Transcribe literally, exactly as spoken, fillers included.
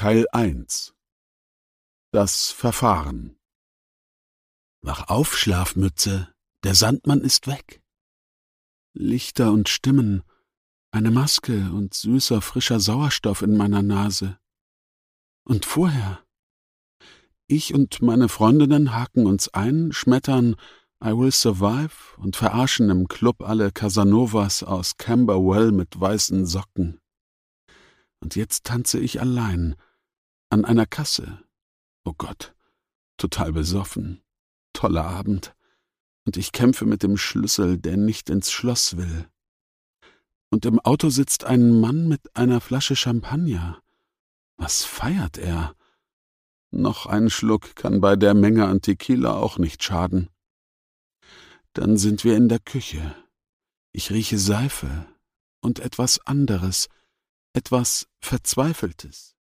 Teil eins. Das Verfahren. Wach auf, Schlafmütze, der Sandmann ist weg. Lichter und Stimmen, eine Maske und süßer, frischer Sauerstoff in meiner Nase. Und vorher? Ich und meine Freundinnen haken uns ein, schmettern I Will Survive und verarschen im Club alle Casanovas aus Camberwell mit weißen Socken. Und jetzt tanze ich allein, an einer Kasse. Oh Gott, total besoffen. Toller Abend. Und ich kämpfe mit dem Schlüssel, der nicht ins Schloss will. Und im Auto sitzt ein Mann mit einer Flasche Champagner. Was feiert er? Noch ein Schluck kann bei der Menge an Tequila auch nicht schaden. Dann sind wir in der Küche. Ich rieche Seife und etwas anderes, etwas Verzweifeltes.